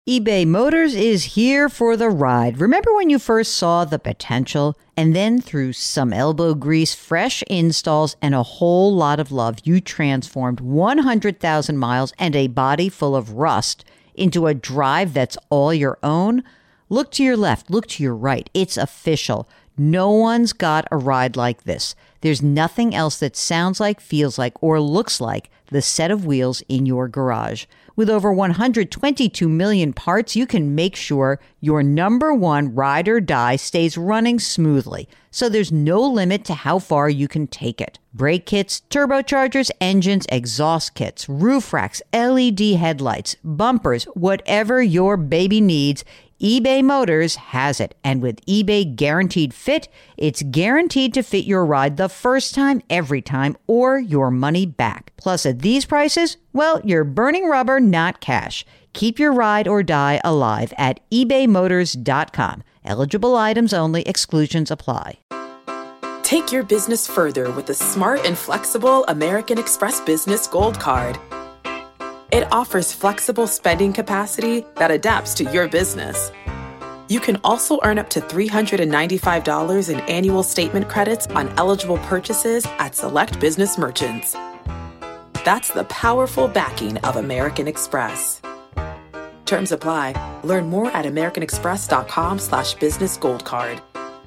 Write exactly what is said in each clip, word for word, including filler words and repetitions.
eBay Motors is here for the ride. Remember when you first saw the potential? And then through some elbow grease, fresh installs, and a whole lot of love, you transformed one hundred thousand miles and a body full of rust into a drive that's all your own? Look to your left. Look to your right. It's official. No one's got a ride like this. There's nothing else that sounds like, feels like, or looks like the set of wheels in your garage. With over one hundred twenty-two million parts, you can make sure your number one ride or die stays running smoothly. So there's no limit to how far you can take it. Brake kits, turbochargers, engines, exhaust kits, roof racks, L E D headlights, bumpers, whatever your baby needs, eBay Motors has it. And with eBay Guaranteed Fit, it's guaranteed to fit your ride the first time, every time, or your money back. Plus, at these prices, well, you're burning rubber, not cash. Keep your ride or die alive at ebay motors dot com. Eligible items only. Exclusions apply. Take your business further with the smart and flexible American Express Business Gold Card. It offers flexible spending capacity that adapts to your business. You can also earn up to three hundred ninety-five dollars in annual statement credits on eligible purchases at select business merchants. That's the powerful backing of American Express. Terms apply. Learn more at americanexpress.com slash business gold card.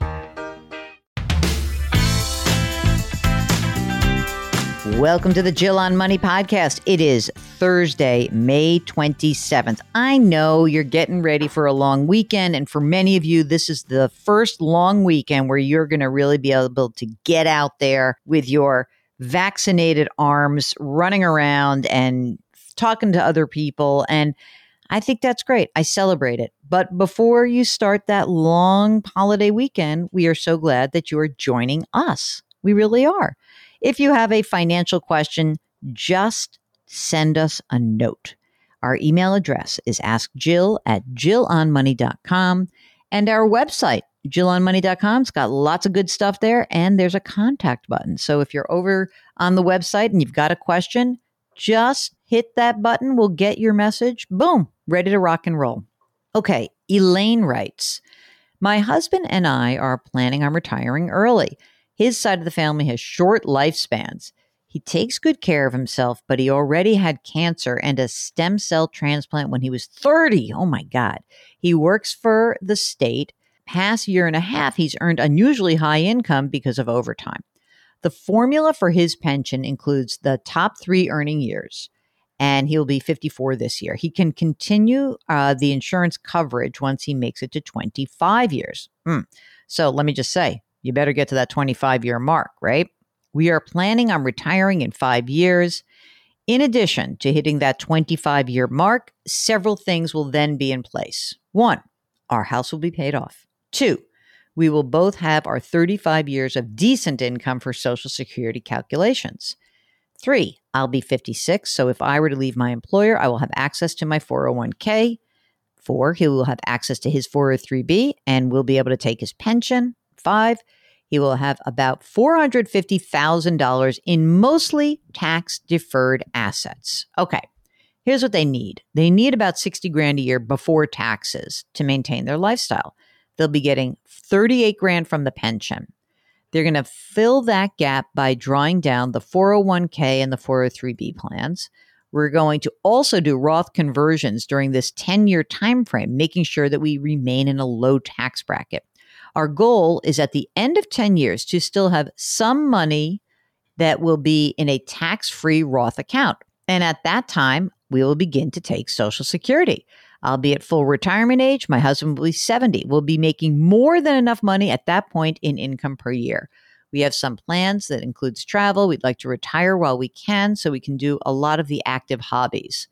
Welcome to the Jill on Money podcast. It is Thursday, May twenty-seventh. I know you're getting ready for a long weekend, and for many of you, this is the first long weekend where you're going to really be able to get out there with your vaccinated arms, running around and talking to other people, and I think that's great. I celebrate it. But before you start that long holiday weekend, we are so glad that you are joining us. We really are. If you have a financial question, just send us a note. Our email address is askjill at jill on money dot com. And our website, jill on money dot com, has got lots of good stuff there. And there's a contact button. So if you're over on the website and you've got a question, just hit that button. We'll get your message. Boom, ready to rock and roll. Okay, Elaine writes, my husband and I are planning on retiring early. His side of the family has short lifespans. He takes good care of himself, but he already had cancer and a stem cell transplant when he was thirty. Oh my God. He works for the state. Past year and a half, he's earned unusually high income because of overtime. The formula for his pension includes the top three earning years, and he'll be fifty-four this year. He can continue uh, the insurance coverage once he makes it to twenty-five years. Mm. So let me just say, you better get to that twenty-five-year mark, right? We are planning on retiring in five years. In addition to hitting that twenty-five-year mark, several things will then be in place. One, our house will be paid off. Two, we will both have our thirty-five years of decent income for Social Security calculations. Three, I'll be fifty-six, so if I were to leave my employer, I will have access to my four oh one k. Four, he will have access to his four oh three b and will be able to take his pension. Five, he will have about four hundred fifty thousand dollars in mostly tax-deferred assets. Okay, here's what they need. They need about sixty grand a year before taxes to maintain their lifestyle. They'll be getting thirty-eight grand from the pension. They're going to fill that gap by drawing down the four oh one k and the four oh three b plans. We're going to also do Roth conversions during this ten-year time frame, making sure that we remain in a low tax bracket. Our goal is at the end of ten years to still have some money that will be in a tax-free Roth account. And at that time, we will begin to take Social Security. I'll be at full retirement age. My husband will be seventy. We'll be making more than enough money at that point in income per year. We have some plans that includes travel. We'd like to retire while we can so we can do a lot of the active hobbies.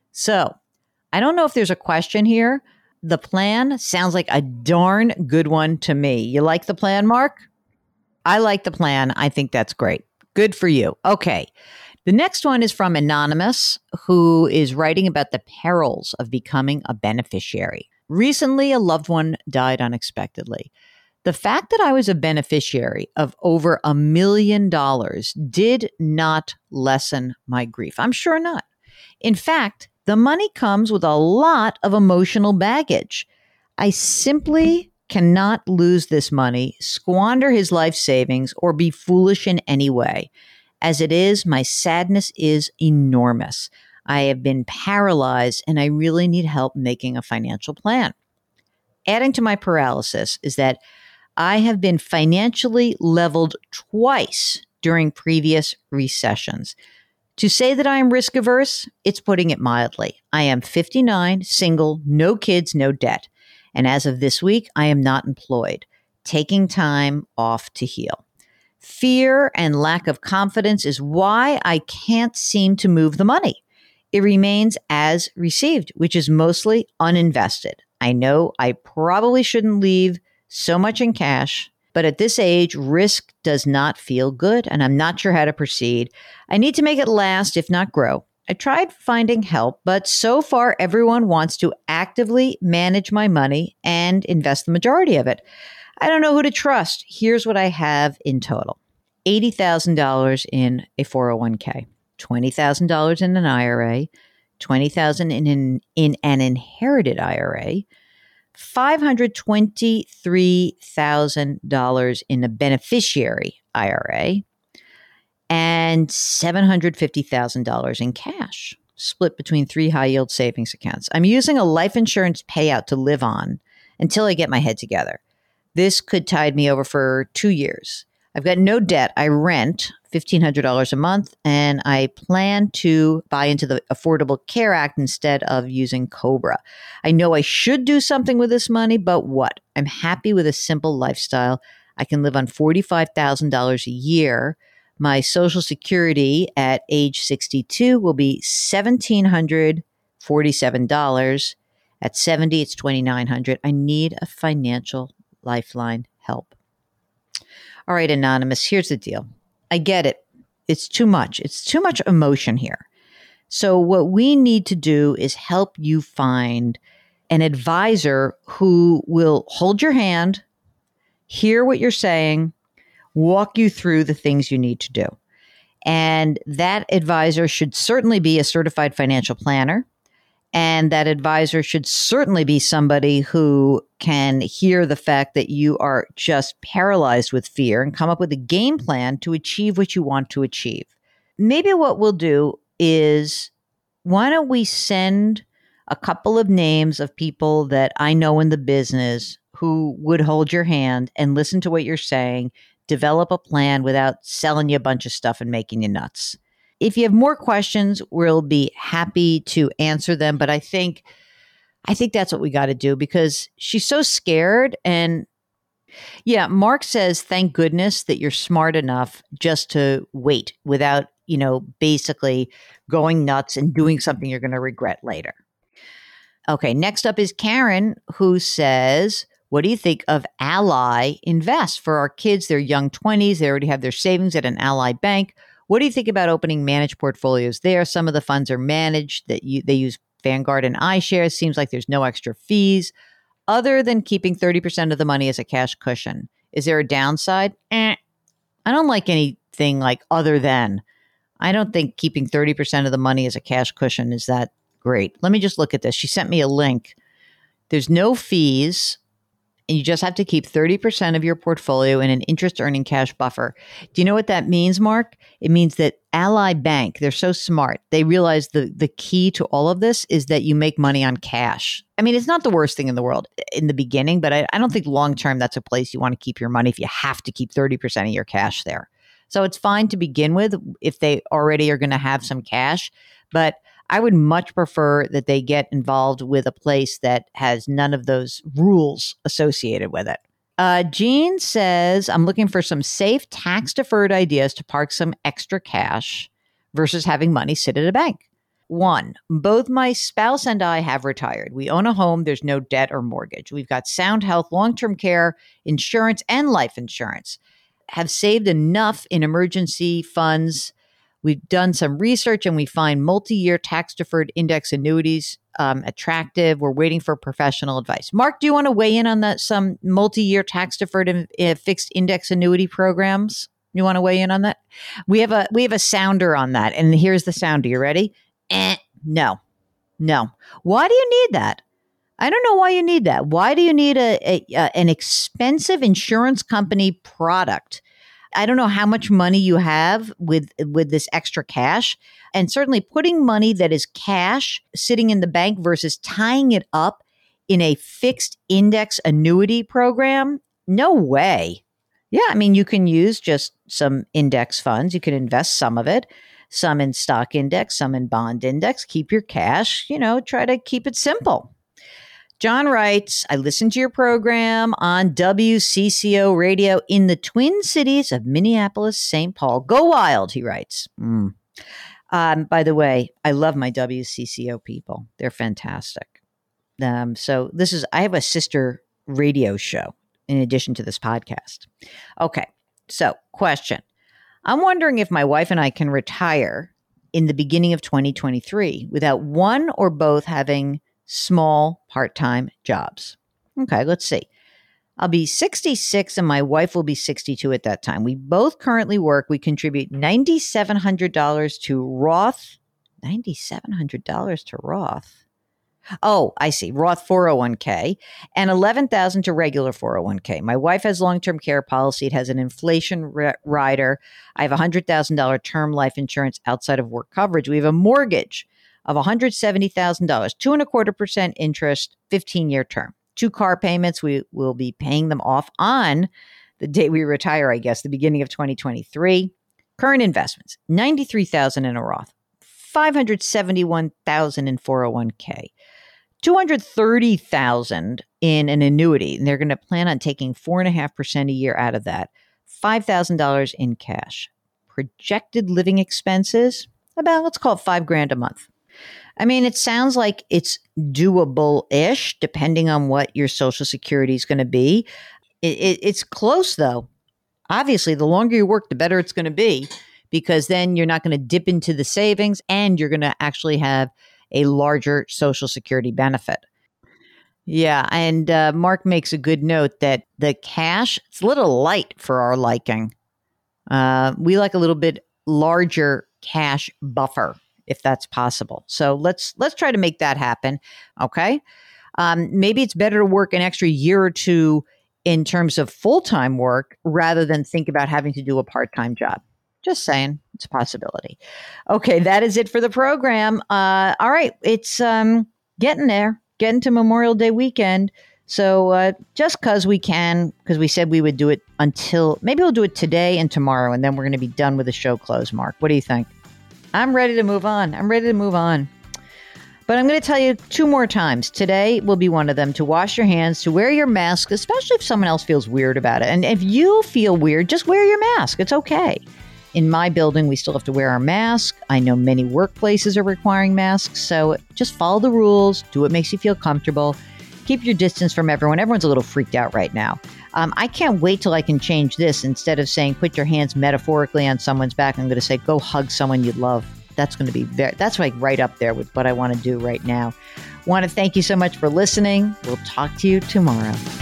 So I don't know if there's a question here. The plan sounds like a darn good one to me. You like the plan, Mark? I like the plan. I think that's great. Good for you. Okay. The next one is from Anonymous, who is writing about the perils of becoming a beneficiary. Recently, a loved one died unexpectedly. The fact that I was a beneficiary of over a million dollars did not lessen my grief. I'm sure not. In fact, The money comes with a lot of emotional baggage. I simply cannot lose this money, squander his life savings, or be foolish in any way. As it is, my sadness is enormous. I have been paralyzed and I really need help making a financial plan. Adding to my paralysis is that I have been financially leveled twice during previous recessions. To say that I am risk averse, it's putting it mildly. I am fifty-nine, single, no kids, no debt. And as of this week, I am not employed, taking time off to heal. Fear and lack of confidence is why I can't seem to move the money. It remains as received, which is mostly uninvested. I know I probably shouldn't leave so much in cash, but at this age, risk does not feel good, and I'm not sure how to proceed. I need to make it last, if not grow. I tried finding help, but so far everyone wants to actively manage my money and invest the majority of it. I don't know who to trust. Here's what I have in total. eighty thousand dollars in a four oh one k, twenty thousand dollars in an I R A, twenty thousand dollars in an, in an inherited I R A, five hundred twenty-three thousand dollars in a beneficiary I R A, and seven hundred fifty thousand dollars in cash, split between three high-yield savings accounts. I'm using a life insurance payout to live on until I get my head together. This could tide me over for two years. I've got no debt. I rent fifteen hundred dollars a month, and I plan to buy into the Affordable Care Act instead of using COBRA. I know I should do something with this money, but what? I'm happy with a simple lifestyle. I can live on forty-five thousand dollars a year. My Social Security at age sixty-two will be one thousand seven hundred forty-seven dollars. At seventy, it's two thousand nine hundred dollars. I need a financial lifeline help. All right, Anonymous, here's the deal. I get it. It's too much. It's too much emotion here. So what we need to do is help you find an advisor who will hold your hand, hear what you're saying, walk you through the things you need to do. And that advisor should certainly be a certified financial planner. And that advisor should certainly be somebody who can hear the fact that you are just paralyzed with fear and come up with a game plan to achieve what you want to achieve. Maybe what we'll do is, why don't we send a couple of names of people that I know in the business who would hold your hand and listen to what you're saying, develop a plan without selling you a bunch of stuff and making you nuts. If you have more questions, we'll be happy to answer them. But I think, I think that's what we got to do, because she's so scared. And yeah, Mark says, thank goodness that you're smart enough just to wait without, you know, basically going nuts and doing something you're going to regret later. Okay, next up is Karen, who says, what do you think of Ally Invest? For our kids, they're young twenties. They already have their savings at an Ally bank. What do you think about opening managed portfolios there? Some of the funds are managed that you, they use Vanguard and iShares. Seems like there's no extra fees other than keeping thirty percent of the money as a cash cushion. Is there a downside? Eh. I don't like anything like other than. I don't think keeping thirty percent of the money as a cash cushion is that great. Let me just look at this. She sent me a link. There's no fees. And you just have to keep thirty percent of your portfolio in an interest-earning cash buffer. Do you know what that means, Mark? It means that Ally Bank, they're so smart. They realize the, the key to all of this is that you make money on cash. I mean, it's not the worst thing in the world in the beginning, but I, I don't think long-term that's a place you want to keep your money if you have to keep thirty percent of your cash there. So it's fine to begin with if they already are going to have some cash, but I would much prefer that they get involved with a place that has none of those rules associated with it. Uh, Jean says, I'm looking for some safe tax-deferred ideas to park some extra cash versus having money sit at a bank. One, both my spouse and I have retired. We own a home. There's no debt or mortgage. We've got sound health, long-term care, insurance, and life insurance. Have saved enough in emergency funds. We've done some research and we find multi-year tax-deferred index annuities um, attractive. We're waiting for professional advice. Mark, do you want to weigh in on that? Some multi-year tax-deferred uh, fixed index annuity programs? You want to weigh in on that? We have a we have a sounder on that, and here's the sounder. You ready? Eh, no, No. Why do you need that? I don't know why you need that. Why do you need a, a, a an expensive insurance company product? I don't know how much money you have with with this extra cash, and certainly putting money that is cash sitting in the bank versus tying it up in a fixed index annuity program. No way. Yeah, I mean, you can use just some index funds. You can invest some of it, some in stock index, some in bond index. Keep your cash, you know, try to keep it simple. John writes, I listened to your program on W C C O radio in the Twin Cities of Minneapolis, Saint Paul. Go Wild, he writes. Mm. Um, by the way, I love my W C C O people. They're fantastic. Um, so this is, I have a sister radio show in addition to this podcast. Okay, so question. I'm wondering if my wife and I can retire in the beginning of twenty twenty-three without one or both having small part-time jobs. Okay, let's see. I'll be sixty-six and my wife will be sixty-two at that time. We both currently work. We contribute nine thousand seven hundred dollars to Roth. nine thousand seven hundred dollars to Roth. Oh, I see. Roth four oh one k and eleven thousand dollars to regular four oh one k. My wife has long-term care policy. It has an inflation r- rider. I have one hundred thousand dollars term life insurance outside of work coverage. We have a mortgage of one hundred seventy thousand dollars, two and a quarter percent interest, fifteen-year term. Two car payments. We will be paying them off on the day we retire, I guess, the beginning of twenty twenty-three. Current investments, ninety-three thousand dollars in a Roth, five hundred seventy-one thousand dollars in four oh one k, two hundred thirty thousand dollars in an annuity, and they're going to plan on taking four point five percent a year out of that, five thousand dollars in cash. Projected living expenses, about, let's call it five grand a month. I mean, it sounds like it's doable-ish, depending on what your Social Security is going to be. It, it, it's close, though. Obviously, the longer you work, the better it's going to be, because then you're not going to dip into the savings, and you're going to actually have a larger Social Security benefit. Yeah, and uh, Mark makes a good note that the cash, it's a little light for our liking. Uh, we like a little bit larger cash buffer, if that's possible. So let's let's try to make that happen, okay? Um, maybe it's better to work an extra year or two in terms of full-time work rather than think about having to do a part-time job. Just saying, it's a possibility. Okay, that is it for the program. Uh, all right, it's um, getting there, getting to Memorial Day weekend. So uh, just because we can, because we said we would do it until, maybe we'll do it today and tomorrow, and then we're going to be done with the show close, Mark. What do you think? I'm ready to move on. I'm ready to move on. But I'm going to tell you two more times. Today will be one of them, to wash your hands, to wear your mask, especially if someone else feels weird about it. And if you feel weird, just wear your mask. It's okay. In my building, we still have to wear our mask. I know many workplaces are requiring masks. So just follow the rules. Do what makes you feel comfortable. Keep your distance from everyone. Everyone's a little freaked out right now. Um, I can't wait till I can change this. Instead of saying, put your hands metaphorically on someone's back, I'm going to say, go hug someone you love. That's going to be very, that's like right up there with what I want to do right now. Want to thank you so much for listening. We'll talk to you tomorrow.